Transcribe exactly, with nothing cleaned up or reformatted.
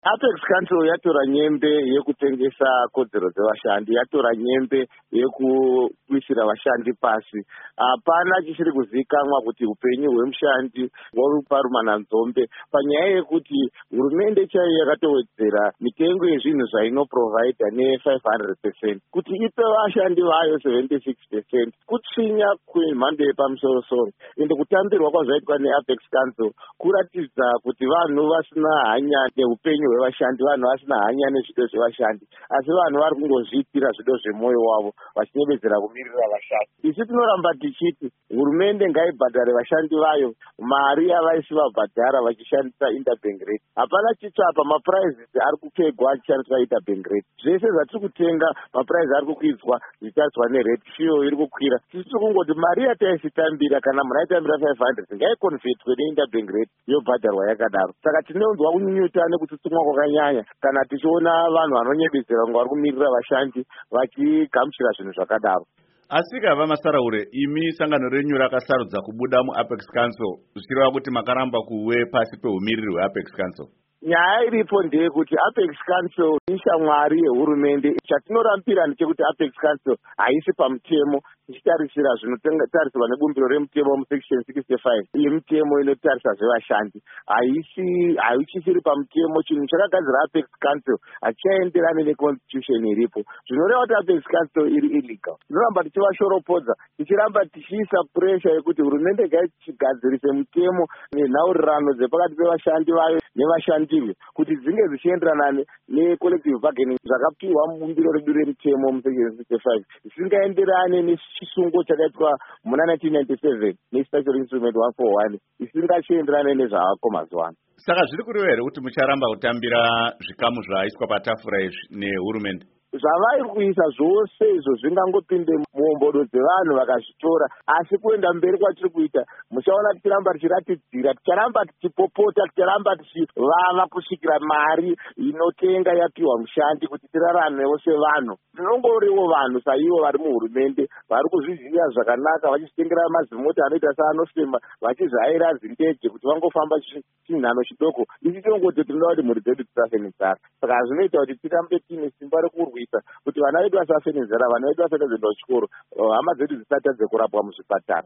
Apex Council yatora nyembe yekutengesa kodzero dzevashandi, yatora nyembe yekuwisira vashandi pasi. Hapana chichiri kuzivikanwa kuti upenyu hwemushandi huri paruma nzombe panyaya yekuti hurumende chaiyo yakatowedzera mitengo yezvinhu zvainoprovhaidha ne five hundred percent kuti ipe vashandi vayo seventy-six percent, kutsvinya kwemhando yepamusoro-soro. Ende kutambirwa kwazvaitwa neApex Council kuratidza kuti vanhu vasina hanya neupenyu hwevashandi, vanhu vasina hanya nezvido zvevashandi, asi vanhu vari kungozviitira zvido zvemwoyo wavo vachinyevedzera kumirira vashandi. Isu tinoramba tichiti hurumende ngaibhadhare vashandi vayo mari yavaisi vabhadhara vachishandisa interbank rate. Hapana chitsvapa mapuraizi ari kupfegwa achishandiswa interbank rate. Zvese zvatiri kutenga mapuraizi ari kukwidzwa zvichitariswa nerate, fuel iri kukwira. Tisi tiri kungoti mari yataisitambira kana munhu aitambira five hundred ngaikonvetwe neinterbank rate yobhadharwa yakadaro. Saka tinonzwa kunyunyuta nekutsutsumwa kwakanyanya kana tichiona vanhu vanonyebedzera kunge vari kumirira vashandi vachigamuchira zvinhu zvakadaro. Asika vamasaraure, imi sangano renyu rakasarudza kubuda muApex Council zvichireva kuti makaramba kuwe pasi peumiriri hweApex Council. Nyaya iripo ndeyekuti Apex Council ishamwari yehurumende. Chatinorambira ndechekuti Apex Council haisi pamutemo ichitarisira zvinotarisirwa nebumbiro remutemo musection sixty-five yemutemo inotarisa zvevashandi. Haisi haichisiri pamutemo. Chinhu chakagadzira Apex Council hachienderani neconstitution iripo, zvinoreva kuti Apex Council iri illegal. Tinoramba tichivashoropodza, tichiramba tichiisa pressure yekuti hurumende ngaichigadzirise mutemo nenhaurirano dzepakati pevashandi vayo nevashandiwe kuti dzinge zvichienderana necollective bargaining zvakapiwa mubumbiro redu remutemo musection sixty-five zvisingaenderane nechisungo chakaitwa muna nineteen ninety-seven nestatutory instrument one forty-one isingachienderane nezvaako mazuva ano. Saka zviri kureva here kuti mucharamba kutambira zvikamu zvaiswa patafura izvi nehurumende? Zvavairi kuisa zvose izvo zvingangopinde muombodo dzevanhu vakazvitora, asi kuenda mberi kwatiri kuita muchaona tichiramba tichiratidzira, ticharamba tichipopota, ticharamba tichivava kusvikira mari inotenga yapiwa mushandi kuti tiraramewo sevanhu. Tinongoriwo vanhu saivo vari muhurumende vari kuzviziva zvakanaka vachitengera mazimota anoita seanofema vachizvaira zindege kuti vangofamba chinhano chidoko. Isi tinongoti tinoda kuti mhuri dzedu dzisafenidzara. Saka zvinoita kuti tirambe tiine simba rekurwisa kuti vana vedu vasafenidzara, vana vedu vasati vazoenda kuchikoro, hama dzedu dzisatadze kurapwa muzvipatara.